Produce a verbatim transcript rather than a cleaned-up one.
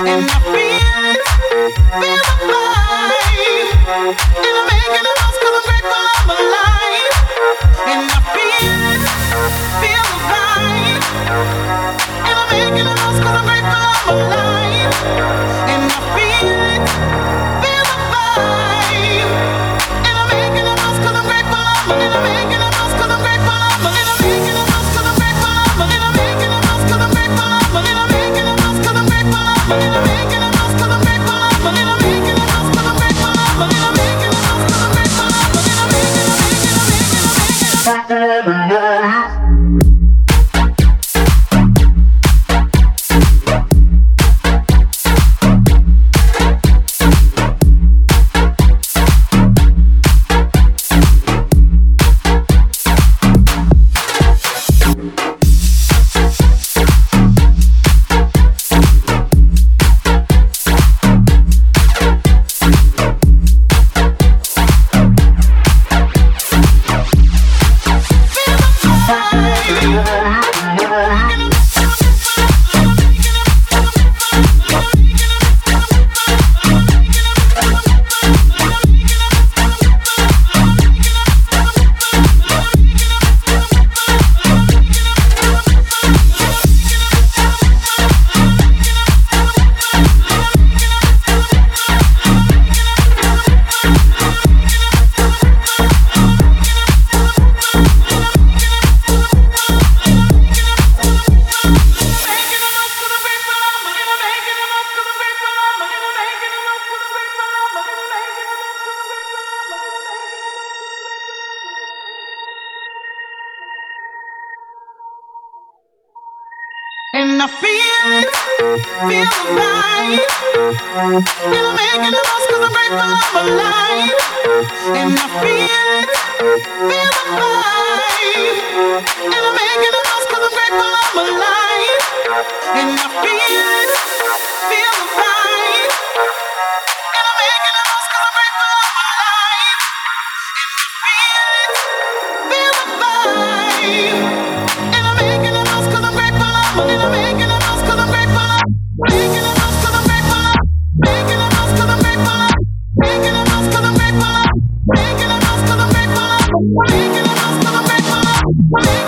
And I feel it, feel the vibe. And I'm making the most 'cause I'm grateful I'm alive. And I feel it, feel the vibe. And I'm making the most 'cause I'm grateful I'm alive. And I feel it, feel the vibe. And I'm making the most 'cause I'm grateful I'm alive. And I'm making the most 'cause I'm grateful I'm alive. And I'm making the most 'cause I'm grateful I'm alive. And I'm making the most 'cause I'm grateful I'm alive. And I'm making the most 'cause I'm grateful I'm alive. And I'm making the most 'cause I'm grateful I'm alive. And I'm making the most 'cause I'm grateful I'm alive. And I'm making the most 'cause I'm grateful I'm alive. And I'm making the making the making the making the making the And I feel it, feel the vibe. And I'm making the most 'cause I'm grateful I'm alive. And I feel it, feel the vibe. And I'm making the most 'cause I'm grateful I'm alive. And I feel it, feel the vibe. And I'm making the most 'cause I'm grateful I'm alive. And I feel it, feel the vibe. And I'm making the most 'cause I'm grateful I'm alive. And I'm making the most 'cause I'm grateful I'm making the most 'cause I'm grateful I'm making the most 'cause I'm grateful I'm making the most 'cause I'm grateful I'm making the most 'cause I'm grateful I'm making the most 'cause I'm grateful I'm